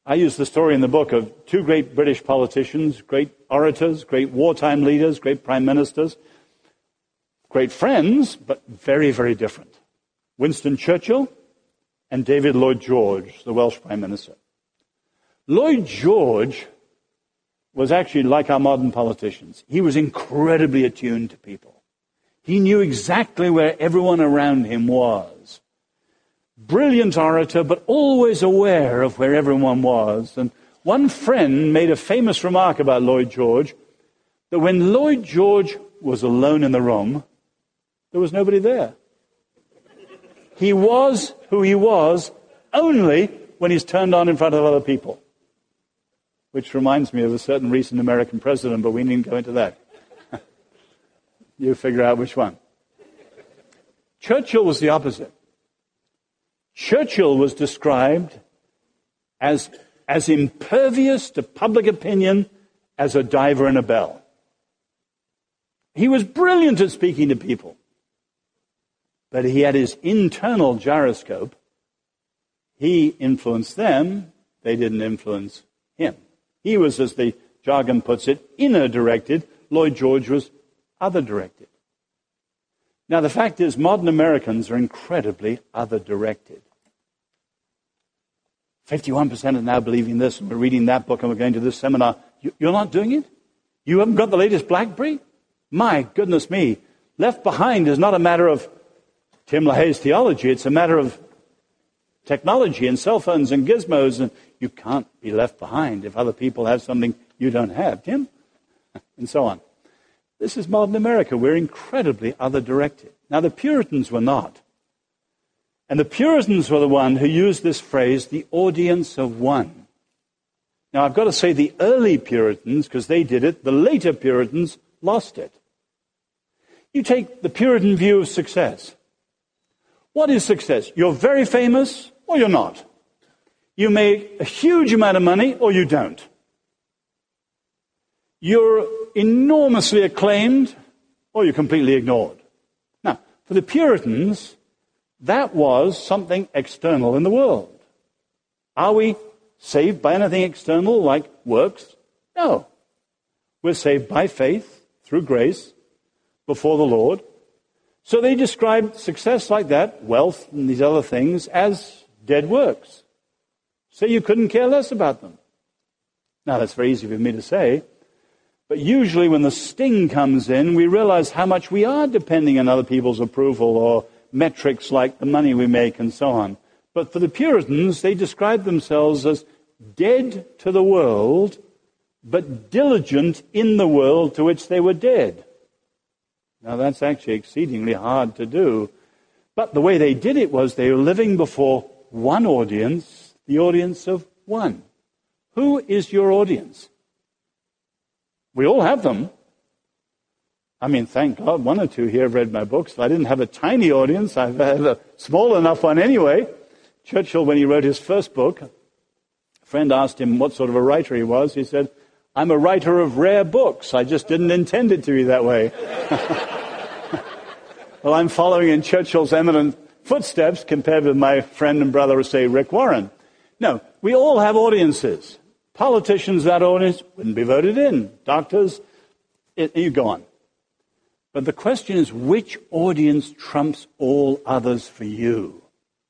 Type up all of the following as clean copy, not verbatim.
I use the story in the book of two great British politicians, great orators, great wartime leaders, great prime ministers, great friends, but very, very different. Winston Churchill and David Lloyd George, the Welsh prime minister. Lloyd George was actually like our modern politicians. He was incredibly attuned to people. He knew exactly where everyone around him was. Brilliant orator, but always aware of where everyone was. And one friend made a famous remark about Lloyd George, that when Lloyd George was alone in the room, there was nobody there. He was who he was only when he's turned on in front of other people. Which reminds me of a certain recent American president, but we needn't go into that. You figure out which one. Churchill was the opposite. Churchill was described as impervious to public opinion as a diver in a bell. He was brilliant at speaking to people, but he had his internal gyroscope. He influenced them, they didn't influence him. He was, as the jargon puts it, inner-directed. Lloyd George was other-directed. Now, the fact is, modern Americans are incredibly other-directed. 51% are now believing this, and we're reading that book, and we're going to this seminar. You're not doing it? You haven't got the latest BlackBerry? My goodness me. Left behind is not a matter of Tim LaHaye's theology. It's a matter of technology and cell phones and gizmos, and you can't be left behind if other people have something you don't have, Tim, and so on. This is modern America. We're incredibly other-directed. Now, the Puritans were not. And the Puritans were the one who used this phrase, the audience of one. Now, I've got to say the early Puritans, because they did it, the later Puritans lost it. You take the Puritan view of success. What is success? You're very famous or you're not. You make a huge amount of money or you don't. You're enormously acclaimed or you're completely ignored. Now, for the Puritans, that was something external in the world. Are we saved by anything external like works? No. We're saved by faith, through grace, before the Lord. So they described success like that, wealth and these other things, as dead works. So you couldn't care less about them. Now, that's very easy for me to say, but usually when the sting comes in, we realize how much we are depending on other people's approval or metrics like the money we make and so on. But for the Puritans, they described themselves as dead to the world, but diligent in the world to which they were dead. Now, that's actually exceedingly hard to do. But the way they did it was they were living before one audience, the audience of one. Who is your audience? We all have them. I mean, thank God, one or two here have read my books. If I didn't have a tiny audience, I've had a small enough one anyway. Churchill, when he wrote his first book, a friend asked him what sort of a writer he was. He said, I'm a writer of rare books. I just didn't intend it to be that way. Well, I'm following in Churchill's eminent footsteps compared with my friend and brother, say, Rick Warren. No, we all have audiences. Politicians, that audience wouldn't be voted in. Doctors, you go on. But the question is, which audience trumps all others for you?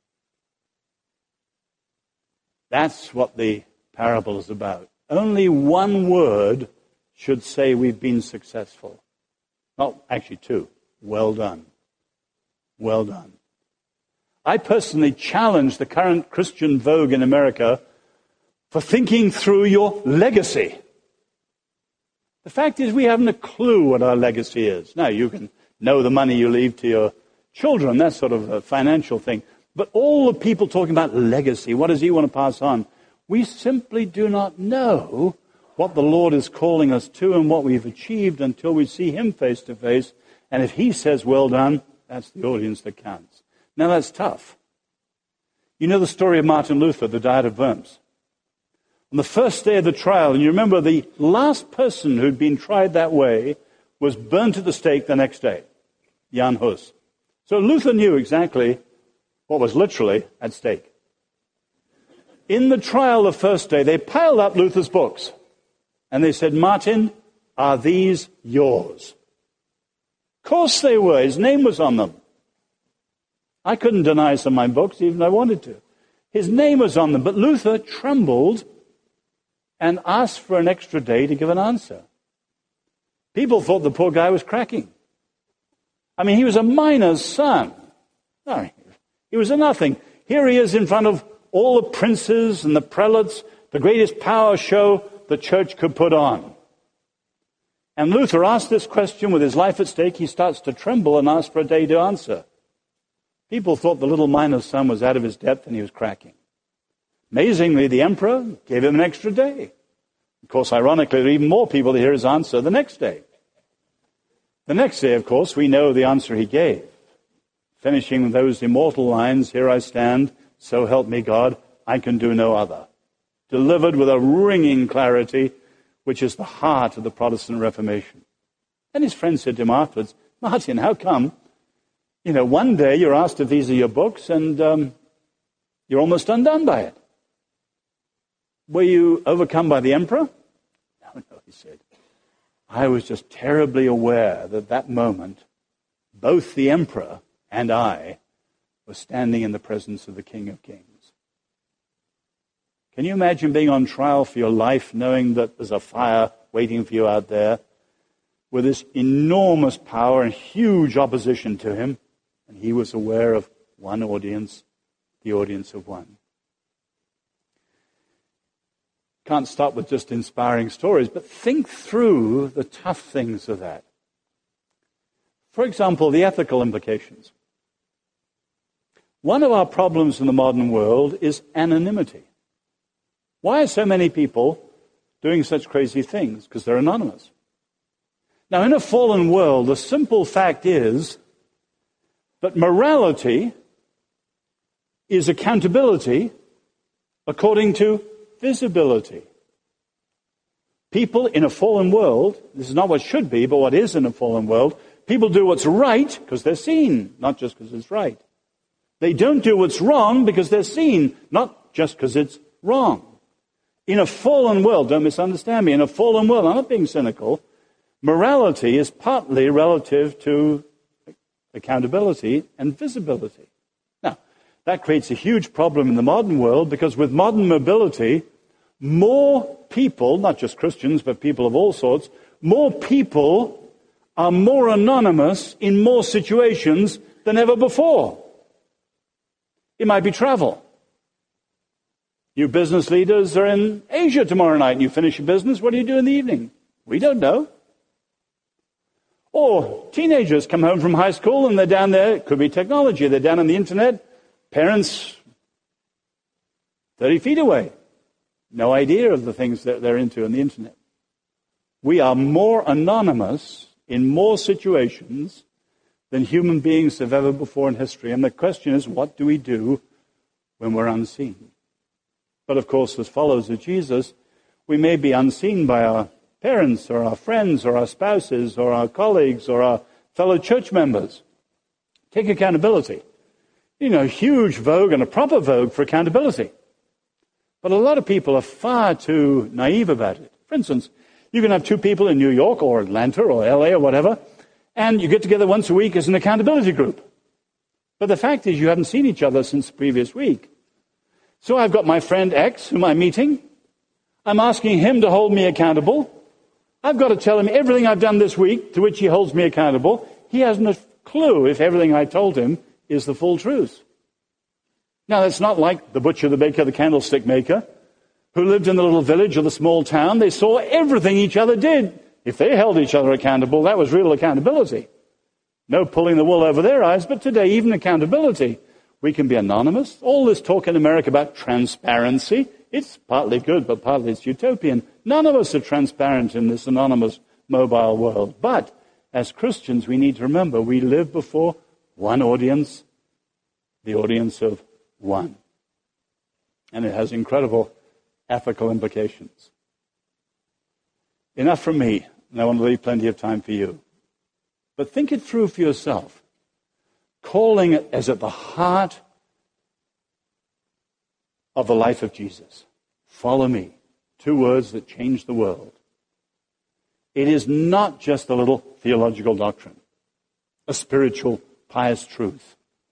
That's what the parable is about. Only one word should say we've been successful. Well, actually two. Well done. Well done. I personally challenge the current Christian vogue in America for thinking through your legacy. The fact is we haven't a clue what our legacy is. Now, you can know the money you leave to your children, that's sort of a financial thing. But all the people talking about legacy, what does he want to pass on? We simply do not know what the Lord is calling us to and what we've achieved until we see him face to face. And if he says, well done, that's the audience that counts. Now, that's tough. You know the story of Martin Luther, the Diet of Worms. On the first day of the trial, and you remember the last person who'd been tried that way was burned at the stake the next day, Jan Hus. So Luther knew exactly what was literally at stake. in the trial the first day, they piled up Luther's books. And they said, Martin, are these yours? Of course they were. His name was on them. I couldn't deny some of my books, even if I wanted to. His name was on them. But Luther trembled and asked for an extra day to give an answer. People thought the poor guy was cracking. I mean, he was a miner's son. No, he was a nothing. Here he is in front of all the princes and the prelates, the greatest power show the church could put on. And Luther asked this question with his life at stake. He starts to tremble and asks for a day to answer. People thought the little miner's son was out of his depth and he was cracking. Amazingly, the emperor gave him an extra day. Of course, ironically, there are even more people to hear his answer the next day. The next day, of course, we know the answer he gave. Finishing with those immortal lines, here I stand, so help me God, I can do no other. Delivered with a ringing clarity, which is the heart of the Protestant Reformation. And his friend said to him afterwards, Martin, how come, one day you're asked if these are your books and you're almost undone by it? Were you overcome by the emperor? No, he said. I was just terribly aware that that moment, both the emperor and I were standing in the presence of the King of Kings. Can you imagine being on trial for your life, knowing that there's a fire waiting for you out there, with this enormous power and huge opposition to him, and he was aware of one audience, the audience of one. Can't stop with just inspiring stories, but think through the tough things of that. For example, the ethical implications. One of our problems in the modern world is anonymity. Why are so many people doing such crazy things? Because they're anonymous. Now, in a fallen world, the simple fact is that morality is accountability according to visibility. People in a fallen world, this is not what should be, but what is in a fallen world, people do what's right because they're seen, not just because it's right. They don't do what's wrong because they're seen, not just because it's wrong. In a fallen world, don't misunderstand me, in a fallen world, I'm not being cynical, morality is partly relative to accountability and visibility. Now, that creates a huge problem in the modern world because with modern mobility, more people, not just Christians, but people of all sorts, more people are more anonymous in more situations than ever before. It might be travel. You business leaders are in Asia tomorrow night and you finish your business. What do you do in the evening? We don't know. Or teenagers come home from high school and they're down there. It could be technology. They're down on the internet. Parents 30 feet away. No idea of the things that they're into on the internet. We are more anonymous in more situations than human beings have ever before in history. And the question is, what do we do when we're unseen? But of course, as followers of Jesus, we may be unseen by our parents or our friends or our spouses or our colleagues or our fellow church members. Take accountability. Huge vogue and a proper vogue for accountability. But a lot of people are far too naive about it. For instance, you can have two people in New York or Atlanta or LA or whatever, and you get together once a week as an accountability group. But the fact is you haven't seen each other since the previous week. So I've got my friend X, whom I'm meeting. I'm asking him to hold me accountable. I've got to tell him everything I've done this week to which he holds me accountable. He hasn't a clue if everything I told him is the full truth. Now, that's not like the butcher, the baker, the candlestick maker, who lived in the little village or the small town. They saw everything each other did. If they held each other accountable, that was real accountability. No pulling the wool over their eyes, but today, even accountability. We can be anonymous. All this talk in America about transparency, it's partly good, but partly it's utopian. None of us are transparent in this anonymous mobile world. But as Christians, we need to remember we live before one audience, the audience of one. And it has incredible ethical implications. Enough from me, and I want to leave plenty of time for you. But think it through for yourself. Calling it as at the heart of the life of Jesus. Follow me. 2 words that change the world. It is not just a little theological doctrine, a spiritual, pious truth.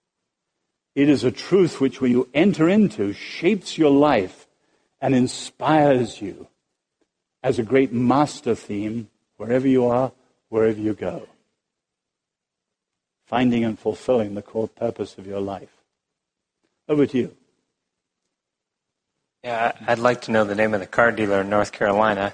It is a truth which, when you enter into, shapes your life and inspires you as a great master theme wherever you are, wherever you go. Finding and fulfilling the core purpose of your life. Over to you. Yeah, I'd like to know the name of the car dealer in North Carolina.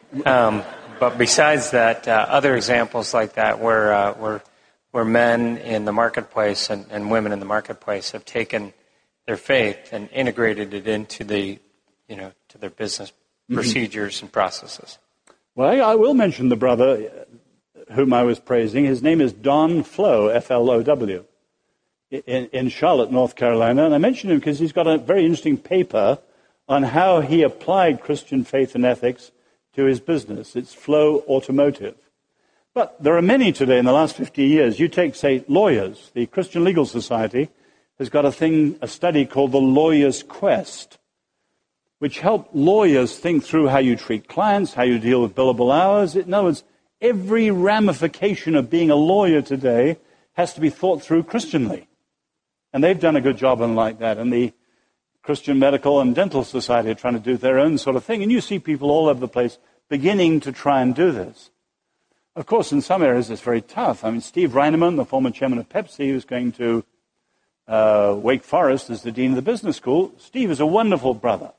But besides that, other examples like that where men in the marketplace and women in the marketplace have taken their faith and integrated it into to their business procedures and processes. Well, I will mention the brother whom I was praising. His name is Don Flow, F-L-O-W, in Charlotte, North Carolina. And I mentioned him because he's got a very interesting paper on how he applied Christian faith and ethics to his business. It's Flow Automotive. But there are many today in the last 50 years. You take, say, lawyers. The Christian Legal Society has got a study called The Lawyer's Quest, which helped lawyers think through how you treat clients, how you deal with billable hours. In other words, every ramification of being a lawyer today has to be thought through Christianly. And they've done a good job on like that. And the Christian Medical and Dental Society are trying to do their own sort of thing. And you see people all over the place beginning to try and do this. Of course, in some areas it's very tough. I mean, Steve Reinemann, the former chairman of Pepsi, who's going to Wake Forest as the dean of the business school, Steve is a wonderful brother.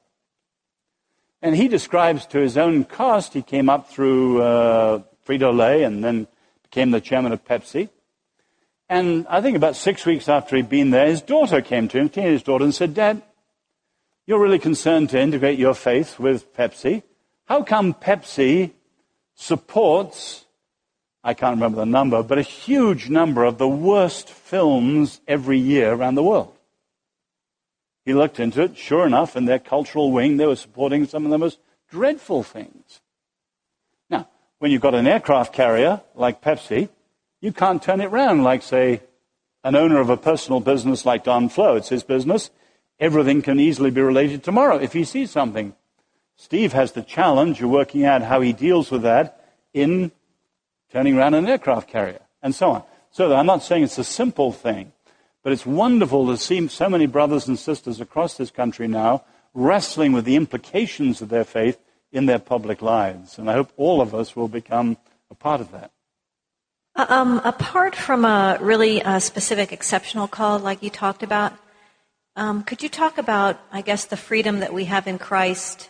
And he describes to his own cost, he came up through Frito-Lay and then became the chairman of Pepsi. And I think about 6 weeks after he'd been there, his daughter came to him, teenage daughter, and said, "Dad, you're really concerned to integrate your faith with Pepsi. How come Pepsi supports," I can't remember the number, but a huge number of the worst films every year around the world? He looked into it. Sure enough, in their cultural wing, they were supporting some of the most dreadful things. Now, when you've got an aircraft carrier like Pepsi, you can't turn it round like, say, an owner of a personal business like Don Flow. It's his business. Everything can easily be related tomorrow if he sees something. Steve has the challenge of working out how he deals with that in turning around an aircraft carrier, and so on. So I'm not saying it's a simple thing, but it's wonderful to see so many brothers and sisters across this country now wrestling with the implications of their faith in their public lives. And I hope all of us will become a part of that. Apart from a really specific exceptional call like you talked about, could you talk about, I guess, the freedom that we have in Christ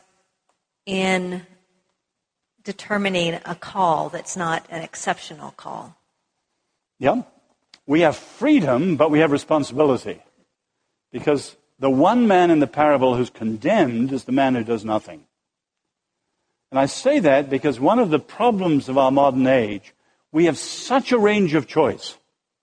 in determining a call that's not an exceptional call? Yeah. We have freedom, but we have responsibility. Because the one man in the parable who's condemned is the man who does nothing. And I say that because one of the problems of our modern age, we have such a range of choice.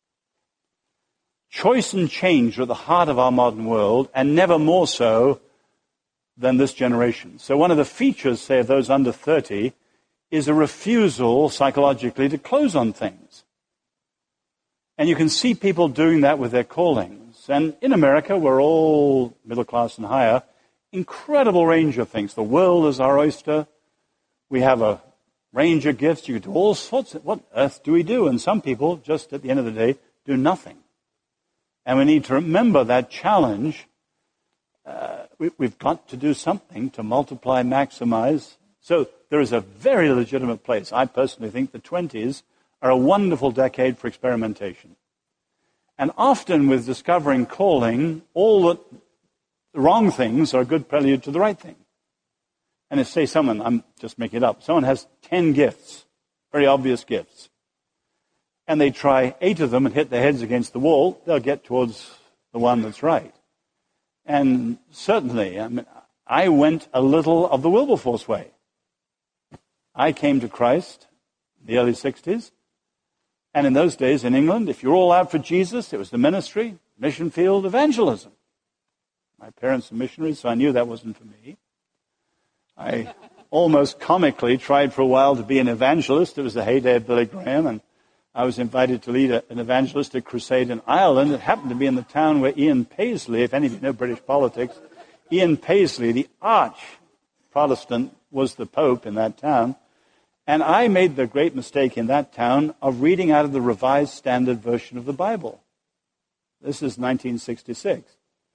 Choice and change are at the heart of our modern world, and never more so than this generation. So one of the features, say, of those under 30 is a refusal psychologically to close on things. And you can see people doing that with their callings. And in America, we're all middle class and higher, incredible range of things. The world is our oyster. We have a range of gifts. You can do all sorts of, what earth do we do? And some people, just at the end of the day, do nothing. And we need to remember that challenge. We've got to do something to multiply, maximize. So there is a very legitimate place. I personally think the 20s are a wonderful decade for experimentation. And often with discovering calling, all the wrong things are a good prelude to the right thing. And if, say, someone, I'm just making it up, someone has 10 gifts, very obvious gifts, and they try 8 of them and hit their heads against the wall, they'll get towards the one that's right. And certainly, I went a little of the Wilberforce way. I came to Christ in the early 60s, and in those days in England, if you're all out for Jesus, it was the ministry, mission field, evangelism. My parents are missionaries, so I knew that wasn't for me. I almost comically tried for a while to be an evangelist. It was the heyday of Billy Graham, and I was invited to lead an evangelistic crusade in Ireland. It happened to be in the town where Ian Paisley, if any of you know British politics, Ian Paisley, the arch Protestant, was the Pope in that town. And I made the great mistake in that town of reading out of the Revised Standard Version of the Bible. This is 1966.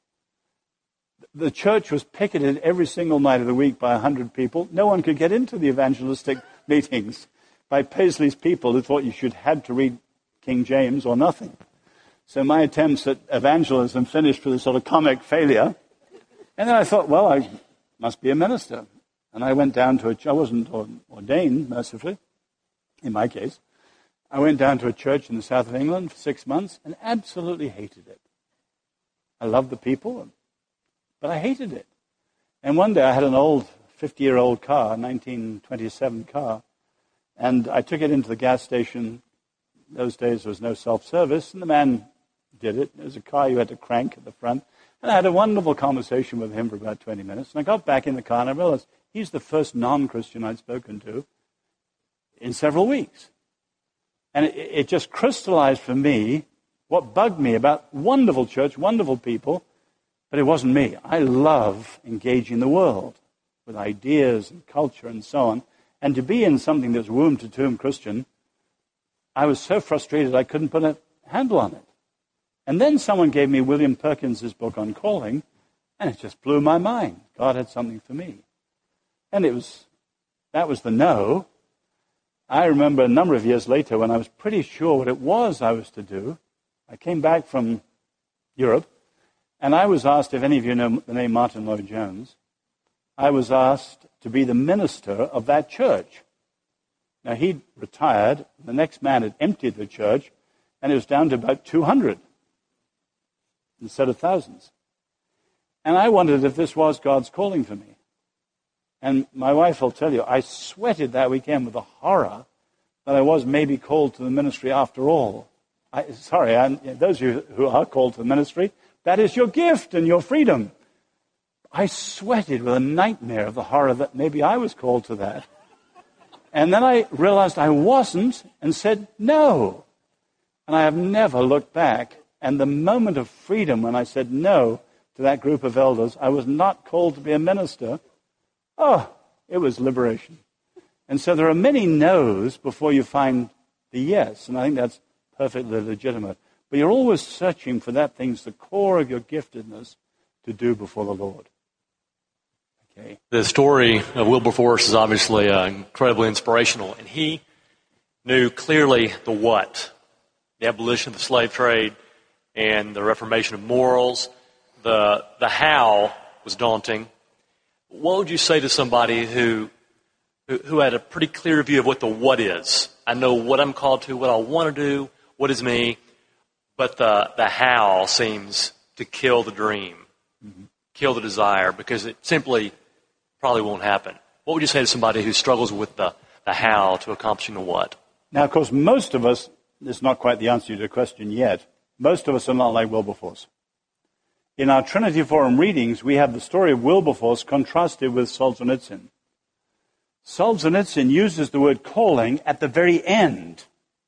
The church was picketed every single night of the week by 100 people. No one could get into the evangelistic meetings by Paisley's people who thought you had to read King James or nothing. So my attempts at evangelism finished with a sort of comic failure. And then I thought, well, I must be a minister. And I went down to I wasn't ordained, mercifully, in my case. I went down to a church in the south of England for 6 months and absolutely hated it. I loved the people, but I hated it. And one day I had an old 50-year-old car, 1927 car, and I took it into the gas station. Those days there was no self-service, and the man did it. It was a car you had to crank at the front. And I had a wonderful conversation with him for about 20 minutes. And I got back in the car and I realized he's the first non-Christian I'd spoken to in several weeks. And it just crystallized for me what bugged me about wonderful church, wonderful people, but it wasn't me. I love engaging the world with ideas and culture and so on. And to be in something that's womb to tomb Christian, I was so frustrated I couldn't put a handle on it. And then someone gave me William Perkins' book on calling, and it just blew my mind. God had something for me. And that was the no. I remember a number of years later when I was pretty sure what it was I was to do. I came back from Europe, and I was asked, if any of you know the name Martin Lloyd-Jones, I was asked to be the minister of that church. Now, he'd retired. The next man had emptied the church, and it was down to about 200 instead of thousands. And I wondered if this was God's calling for me. And my wife will tell you, I sweated that weekend with the horror that I was maybe called to the ministry after all. Those of you who are called to the ministry, that is your gift and your freedom. I sweated with a nightmare of the horror that maybe I was called to that. And then I realized I wasn't and said no. And I have never looked back. And the moment of freedom when I said no to that group of elders, I was not called to be a minister. Oh, it was liberation. And so there are many no's before you find the yes. And I think that's perfectly legitimate. But you're always searching for that thing's the core of your giftedness to do before the Lord. Okay. The story of Wilberforce is obviously incredibly inspirational. And he knew clearly the what. The abolition of the slave trade and the reformation of morals. The how was daunting. What would you say to somebody who had a pretty clear view of what the what is? I know what I'm called to, what I want to do, what is me, but the how seems to kill the dream, kill the desire, because it simply probably won't happen. What would you say to somebody who struggles with the how to accomplishing the what? Now, of course, most of us, this is not quite the answer to your question yet, most of us are not like Wilberforce. In our Trinity Forum readings, we have the story of Wilberforce contrasted with Solzhenitsyn. Solzhenitsyn uses the word calling at the very end.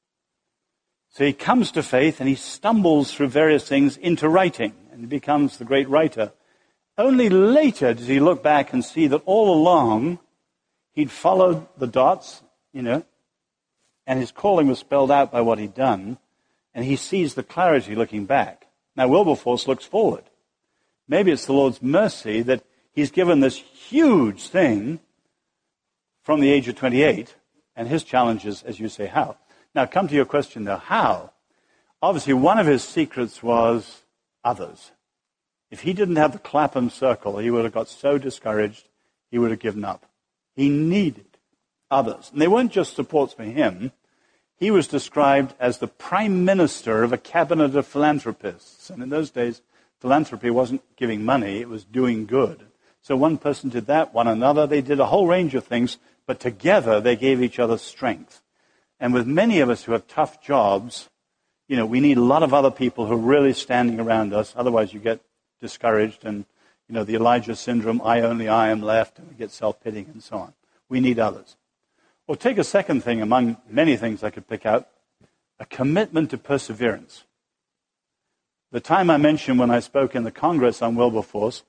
So he comes to faith and he stumbles through various things into writing and he becomes the great writer. Only later does he look back and see that all along he'd followed the dots, and his calling was spelled out by what he'd done, and he sees the clarity looking back. Now Wilberforce looks forward. Maybe it's the Lord's mercy that he's given this huge thing from the age of 28, and his challenge is, as you say, how. Now, come to your question, though. How? Obviously, one of his secrets was others. If he didn't have the Clapham Circle, he would have got so discouraged, he would have given up. He needed others. And they weren't just supports for him. He was described as the prime minister of a cabinet of philanthropists. And in those days, philanthropy wasn't giving money, it was doing good. So one person did that, one another. They did a whole range of things, but together they gave each other strength. And with many of us who have tough jobs, we need a lot of other people who are really standing around us. Otherwise you get discouraged and, the Elijah syndrome, I am left, and we get self-pitying and so on. We need others. Or take a second thing among many things I could pick out, a commitment to perseverance. The time I mentioned when I spoke in the Congress on Wilberforce,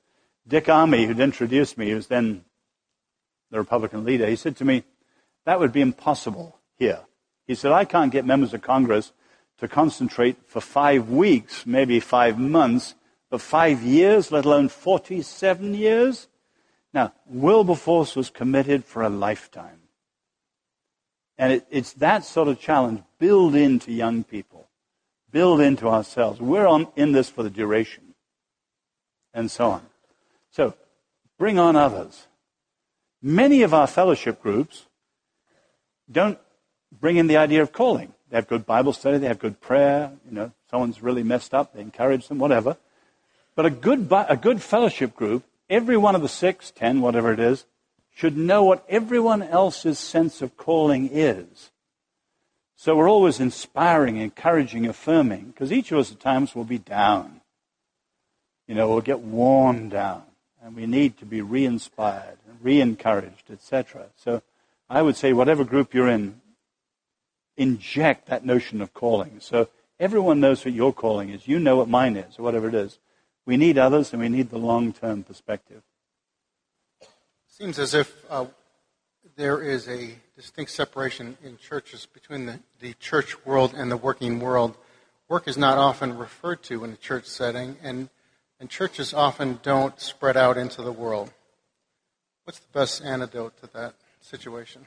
Dick Armey, who'd introduced me, who's then the Republican leader, he said to me, that would be impossible here. He said, I can't get members of Congress to concentrate for 5 weeks, maybe 5 months, but 5 years, let alone 47 years. Now, Wilberforce was committed for a lifetime. And it's that sort of challenge, build into young people, build into ourselves. We're in this for the duration, and so on. So, bring on others. Many of our fellowship groups don't bring in the idea of calling. They have good Bible study, they have good prayer, someone's really messed up, they encourage them, whatever. But a good fellowship group, every one of the 6, 10, whatever it is, should know what everyone else's sense of calling is. So we're always inspiring, encouraging, affirming, because each of us at times will be down. We'll get worn down, and we need to be re-inspired, re-encouraged, etc. So I would say whatever group you're in, inject that notion of calling. So everyone knows what your calling is. You know what mine is, or whatever it is. We need others, and we need the long-term perspective. Seems as if there is a distinct separation in churches between the church world and the working world. Work is not often referred to in a church setting, and churches often don't spread out into the world. What's the best antidote to that situation?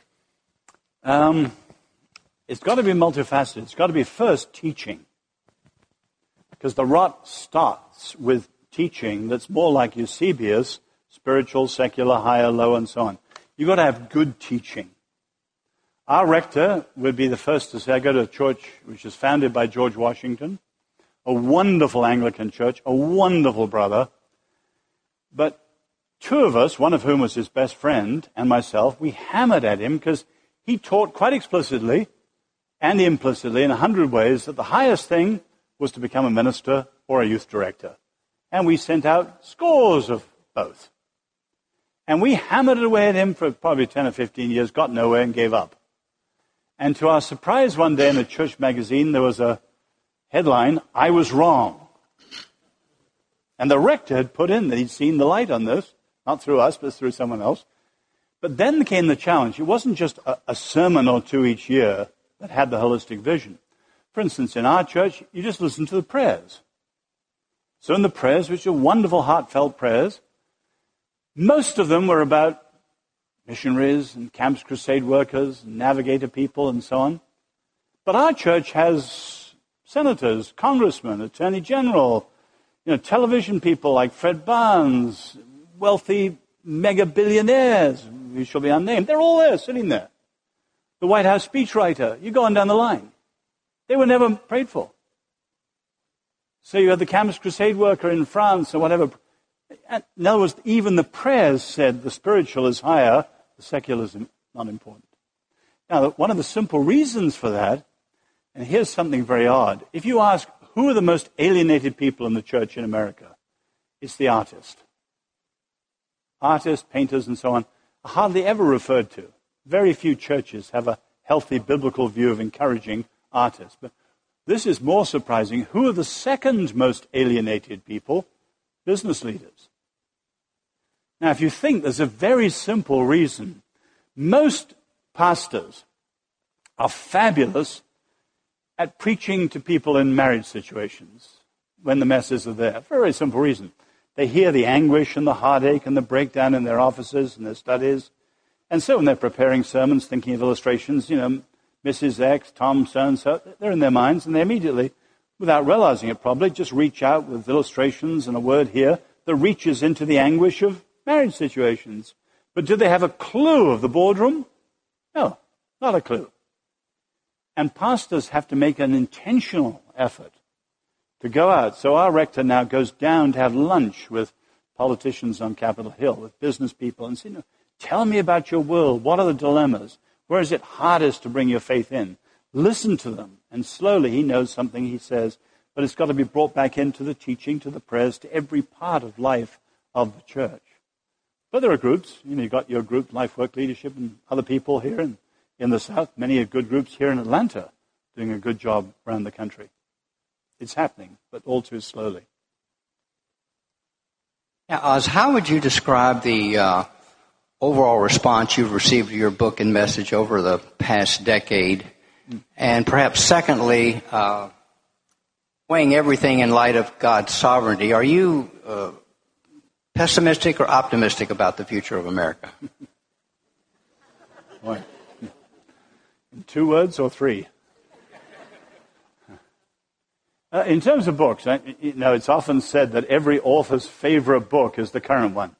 It's got to be multifaceted. It's got to be first teaching. Because the rot starts with teaching that's more like Eusebius, spiritual, secular, higher, low, and so on. You've got to have good teaching. Our rector would be the first to say, I go to a church which is founded by George Washington, a wonderful Anglican church, a wonderful brother. But 2 of us, one of whom was his best friend, and myself, we hammered at him because he taught quite explicitly and implicitly in 100 ways that the highest thing was to become a minister or a youth director. And we sent out scores of both. And we hammered away at him for probably 10 or 15 years, got nowhere and gave up. And to our surprise, one day in a church magazine, there was a headline, I was wrong. And the rector had put in that he'd seen the light on this, not through us, but through someone else. But then came the challenge. It wasn't just a sermon or 2 each year that had the holistic vision. For instance, in our church, you just listen to the prayers. So in the prayers, which are wonderful, heartfelt prayers, most of them were about missionaries and Campus Crusade workers, and Navigator people, and so on. But our church has senators, congressmen, attorney general, television people like Fred Barnes, wealthy mega billionaires, who shall be unnamed. They're all there, sitting there. The White House speechwriter, you go on down the line. They were never prayed for. So you had the Campus Crusade worker in France or whatever. In other words, even the prayers said the spiritual is higher, the secular is not important. Now, one of the simple reasons for that, and here's something very odd. If you ask who are the most alienated people in the church in America, it's the artist. Artists, painters, and so on are hardly ever referred to. Very few churches have a healthy biblical view of encouraging artists. But this is more surprising. Who are the second most alienated people? Business leaders. Now, if you think, there's a very simple reason. Most pastors are fabulous at preaching to people in marriage situations when the messes are there. For a very simple reason. They hear the anguish and the heartache and the breakdown in their offices and their studies. And so when they're preparing sermons, thinking of illustrations, Mrs. X, Tom, so-and-so, they're in their minds, and they immediately, without realizing it probably, just reach out with illustrations and a word here that reaches into the anguish of marriage situations. But do they have a clue of the boardroom? No, not a clue. And pastors have to make an intentional effort to go out. So our rector now goes down to have lunch with politicians on Capitol Hill, with business people, and say, tell me about your world. What are the dilemmas? Where is it hardest to bring your faith in? Listen to them. And slowly he knows something he says, but it's got to be brought back into the teaching, to the prayers, to every part of life of the church. But there are groups. You've got your group, Life Work Leadership, and other people here in the South. Many good groups here in Atlanta doing a good job around the country. It's happening, but all too slowly. Now, Oz, how would you describe the overall response you've received to your book and message over the past decade? And perhaps secondly, weighing everything in light of God's sovereignty, are you pessimistic or optimistic about the future of America? What? In 2 words or 3? In terms of books, it's often said that every author's favorite book is the current one.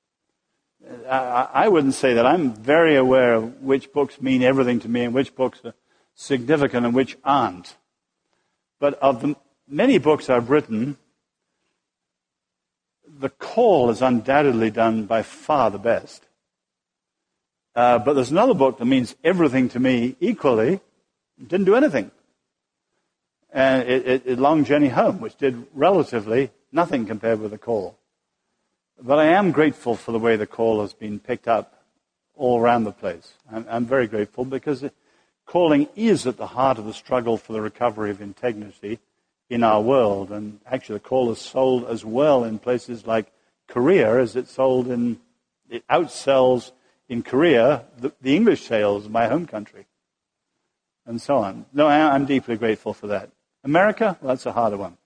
I wouldn't say that. I'm very aware of which books mean everything to me and which books are significant and which aren't. But of the many books I've written, The Call is undoubtedly done by far the best. But there's another book that means everything to me equally, didn't do anything. And Long Journey Home, which did relatively nothing compared with The Call. But I am grateful for the way The Call has been picked up all around the place. I'm very grateful because calling is at the heart of the struggle for the recovery of integrity in our world. And actually The Call is sold as well in places like Korea as it outsells in Korea the English sales of my home country. And so on. No, I'm deeply grateful for that. America, well, that's a harder one.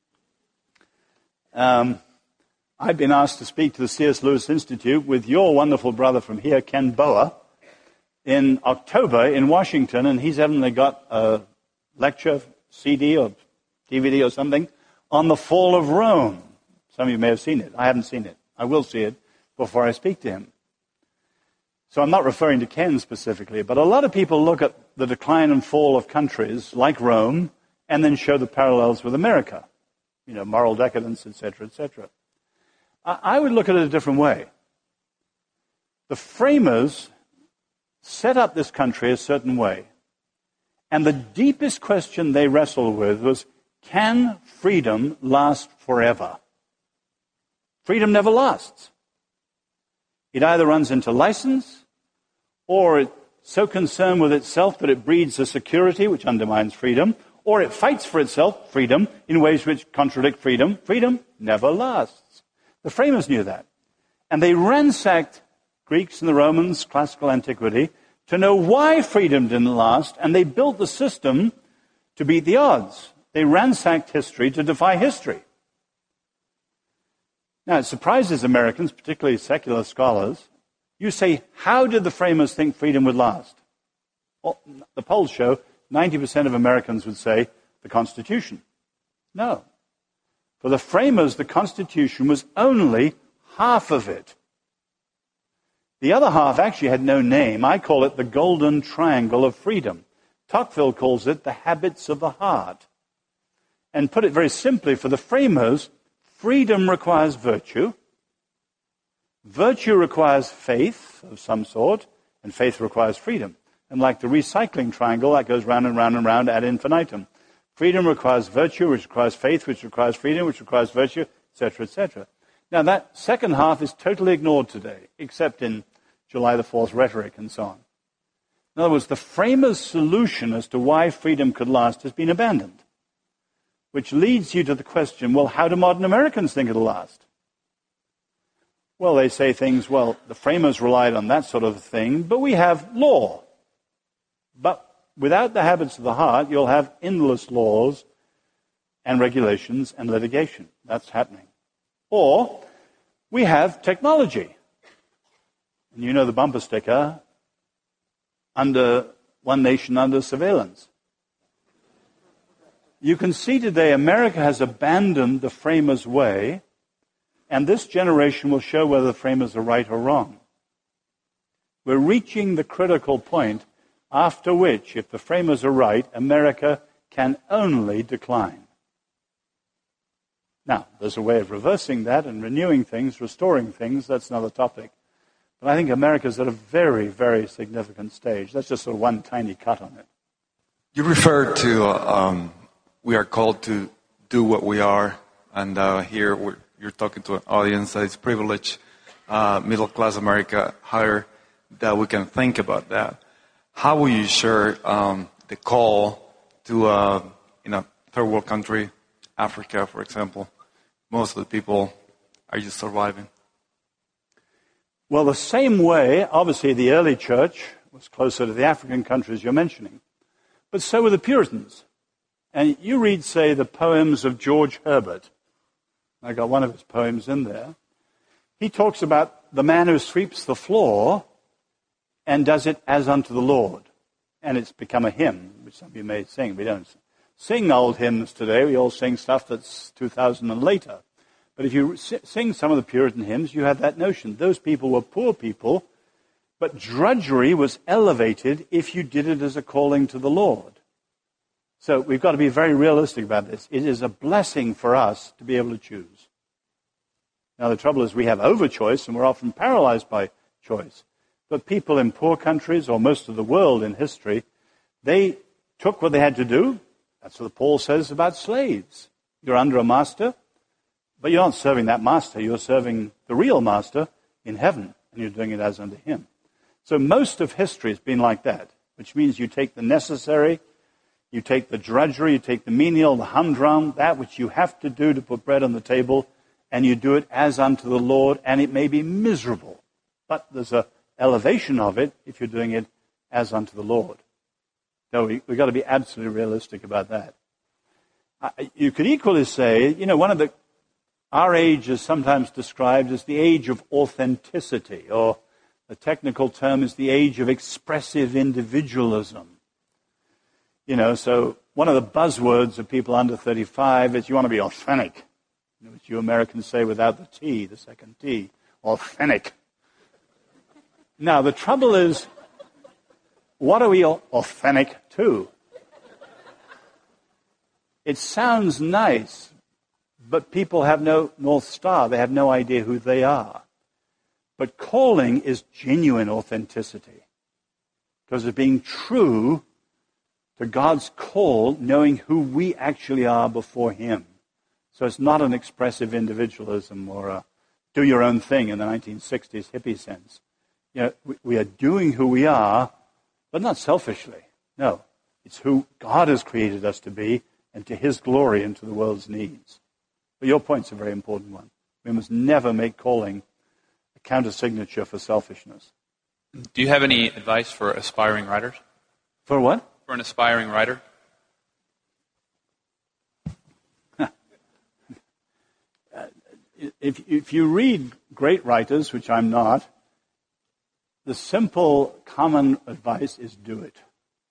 I've been asked to speak to the C.S. Lewis Institute with your wonderful brother from here, Ken Boa, in October in Washington, and he's evidently got a lecture, CD or DVD or something, on the fall of Rome. Some of you may have seen it. I haven't seen it. I will see it before I speak to him. So I'm not referring to Ken specifically, but a lot of people look at the decline and fall of countries like Rome and then show the parallels with America, moral decadence, etc., etc. I would look at it a different way. The framers set up this country a certain way, and the deepest question they wrestled with was, can freedom last forever? Freedom never lasts. It either runs into license, or it's so concerned with itself that it breeds a security which undermines freedom, or it fights for itself, freedom, in ways which contradict freedom. Freedom never lasts. The framers knew that. And they ransacked Greeks and the Romans, classical antiquity, to know why freedom didn't last, and they built the system to beat the odds. They ransacked history to defy history. Now, it surprises Americans, particularly secular scholars. You say, how did the framers think freedom would last? Well, the polls show 90% of Americans would say the Constitution. No. For the framers, the Constitution was only half of it. The other half actually had no name. I call it the golden triangle of freedom. Tocqueville calls it the habits of the heart. And put it very simply, for the framers, freedom requires virtue. Virtue requires faith of some sort, and faith requires freedom. And like the recycling triangle, that goes round and round and round ad infinitum. Freedom requires virtue, which requires faith, which requires freedom, which requires virtue, etc., etc. Now, that second half is totally ignored today, except in July the 4th rhetoric and so on. In other words, the framers' solution as to why freedom could last has been abandoned, which leads you to the question, well, how do modern Americans think it'll last? Well, they say things, well, the framers relied on that sort of thing, but we have law. But without the habits of the heart, you'll have endless laws and regulations and litigation. That's happening. Or we have technology. And you know the bumper sticker, under one nation under surveillance. You can see today America has abandoned the framers' way, and this generation will show whether the framers are right or wrong. We're reaching the critical point after which, if the framers are right, America can only decline. Now, there's a way of reversing that and renewing things, restoring things. That's another topic. But I think America's at a very, very significant stage. That's just sort of one tiny cut on it. You referred to we are called to do what we are, and here you're talking to an audience that is privileged, middle-class America, higher, that we can think about that. How will you share the call to in a third world country, Africa, for example? Most of the people are you surviving? Well, the same way, obviously, the early church was closer to the African countries you're mentioning, but so were the Puritans. And you read, say, the poems of George Herbert. I got one of his poems in there. He talks about the man who sweeps the floor and does it as unto the Lord. And it's become a hymn, which some of you may sing. We don't sing old hymns today. We all sing stuff that's 2,000 and later. But if you sing some of the Puritan hymns, you have that notion. Those people were poor people, but drudgery was elevated if you did it as a calling to the Lord. So we've got to be very realistic about this. It is a blessing for us to be able to choose. Now, the trouble is we have overchoice, and we're often paralyzed by choice. But people in poor countries, or most of the world in history, they took what they had to do. That's what Paul says about slaves. You're under a master, but you're not serving that master. You're serving the real master in heaven, and you're doing it as unto him. So most of history has been like that, which means you take the necessary, you take the drudgery, you take the menial, the humdrum, that which you have to do to put bread on the table, and you do it as unto the Lord, and it may be miserable. But there's an elevation of it if you're doing it as unto the Lord. So we've got to be absolutely realistic about that. You could equally say, our age is sometimes described as the age of authenticity, or the technical term is the age of expressive individualism. So one of the buzzwords of people under 35 is you want to be authentic. Which you Americans say without the T, the second T, authentic. Now, the trouble is, what are we authentic to? It sounds nice, but people have no North Star. They have no idea who they are. But calling is genuine authenticity, because of being true to God's call, knowing who we actually are before him. So it's not an expressive individualism or a do your own thing in the 1960s hippie sense. We are doing who we are, but not selfishly. No, it's who God has created us to be, and to his glory and to the world's needs. But your point's a very important one. We must never make calling a countersignature for selfishness. Do you have any advice for aspiring writers? For what? For an aspiring writer? If you read great writers, which I'm not, the simple common advice is do it.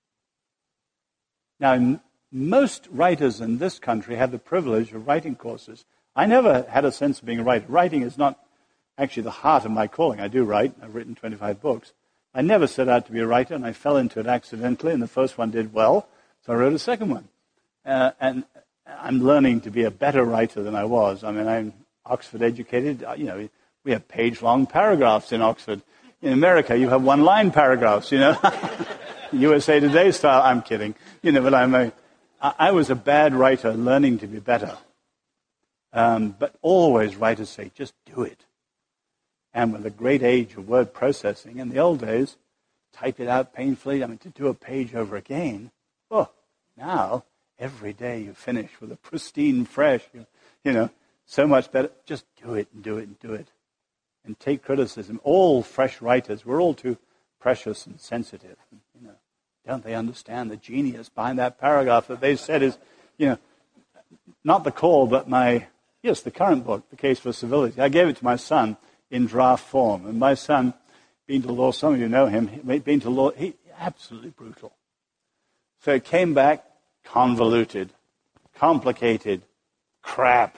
Now, most writers in this country have the privilege of writing courses. I never had a sense of being a writer. Writing is not actually the heart of my calling. I do write. I've written 25 books. I never set out to be a writer, and I fell into it accidentally, and the first one did well, so I wrote a second one. And I'm learning to be a better writer than I was. I mean, I'm Oxford educated. We have page-long paragraphs in Oxford. In America, you have one-line paragraphs, USA Today style. I'm kidding. But I was a bad writer learning to be better. But always writers say, just do it. And with the great age of word processing, in the old days, type it out painfully. To do a page over again, now, every day you finish with a pristine, fresh, so much better. Just do it and do it and do it. And take criticism. All fresh writers, we're all too precious and sensitive. Don't they understand the genius behind that paragraph that they said is, not The Call, but the current book, The Case for Civility. I gave it to my son in draft form. And my son, being to law, some of you know him, being to law, he absolutely brutal. So it came back convoluted, complicated, crap.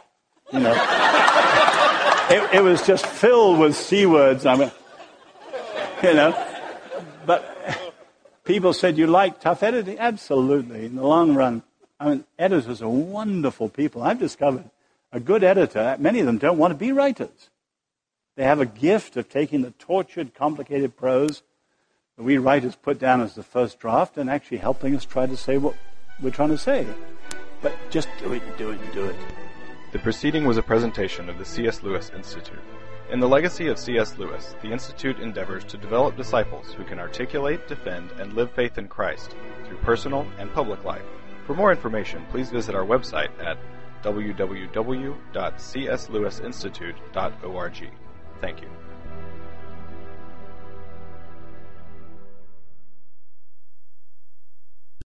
It was just filled with C words. But people said, you like tough editing? Absolutely. In the long run, editors are wonderful people. I've discovered a good editor, many of them don't want to be writers. They have a gift of taking the tortured, complicated prose that we writers put down as the first draft and actually helping us try to say what we're trying to say. But just do it and do it and do it. The preceding was a presentation of the C.S. Lewis Institute. In the legacy of C.S. Lewis, the Institute endeavors to develop disciples who can articulate, defend, and live faith in Christ through personal and public life. For more information, please visit our website at www.cslewisinstitute.org. Thank you.